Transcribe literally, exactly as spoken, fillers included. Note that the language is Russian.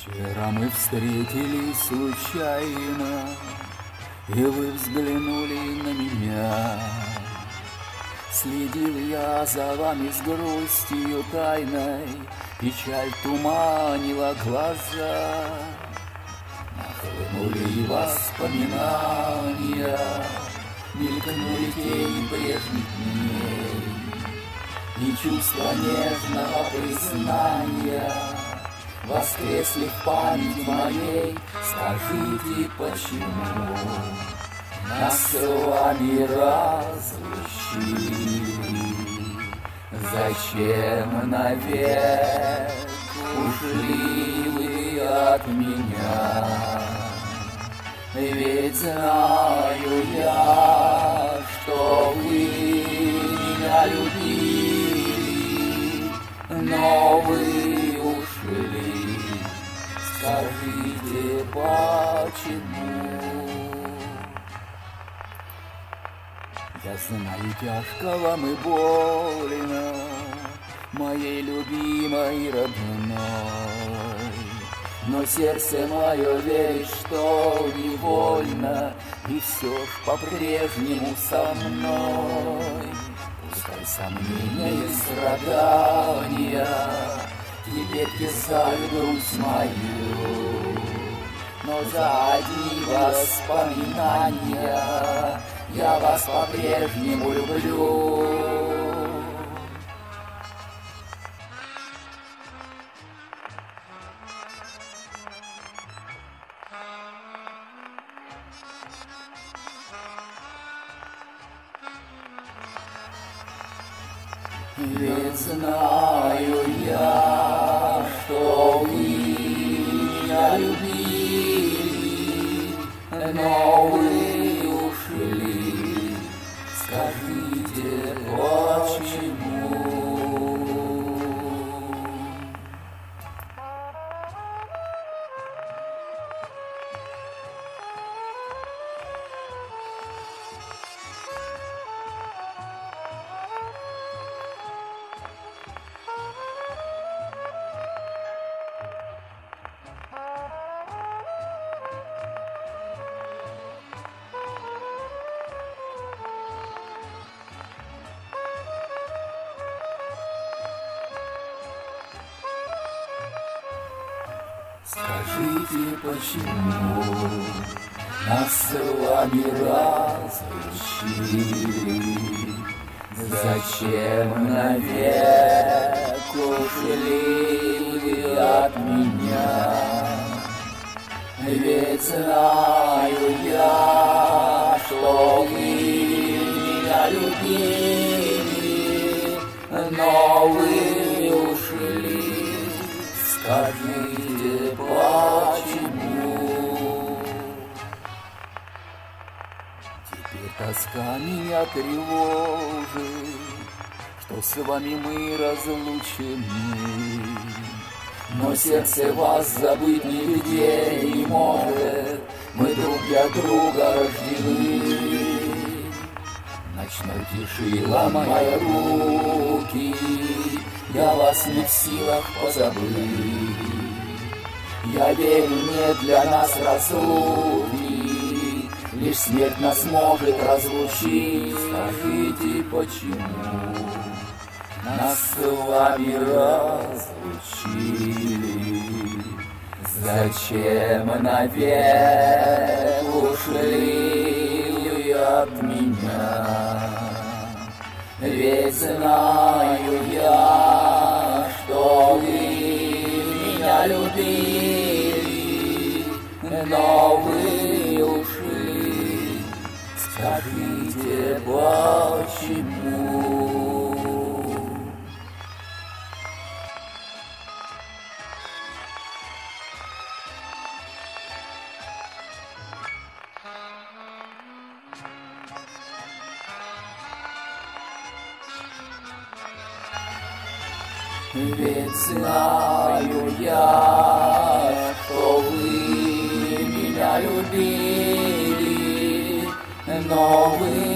Вчера мы встретились случайно, и вы взглянули на меня. Следил я за вами с грустью тайной, печаль туманила глаза. Нахлынули воспоминания, мелькнули тени прежних дней, и чувство нежного признания воскресли в памяти моей. Скажите, почему нас с вами разлучили? Зачем навек ушли вы от меня? Ведь знаю я, что вы меня любили, но вы ушли. Скажите, почему? Я знаю, тяжко вам и больно, моей любимой родной, но сердце мое верит, что невольно, и все ж по-прежнему со мной. Пускай сомнения и страдания теперь терзают грудь мою, но за одни воспоминания я вас по-прежнему люблю. Ведь знаю я, что вы меня любили, но вы ушли. Скажите, почему? Скажите, почему нас с вами разлучили? Зачем навек ушли от меня? Ведь знаю я, что вы меня любили, но вы ушли. Скажите, почему? Теперь тоска меня тревожит, что с вами мы разлучены, но сердце вас забыть нигде не может. Мы друг для друга рождены. Ночной тиши ломая руки, я вас не в силах позабыть. Я верю, нет для нас разлуки, лишь смерть нас может разлучить. Скажите, почему нас с вами разлучили? Зачем навек ушли от меня? Ведь знаю я, что вы меня любили, но вы ушли. Скажите, почему? Ведь знаю я, что вы меня любили, но вы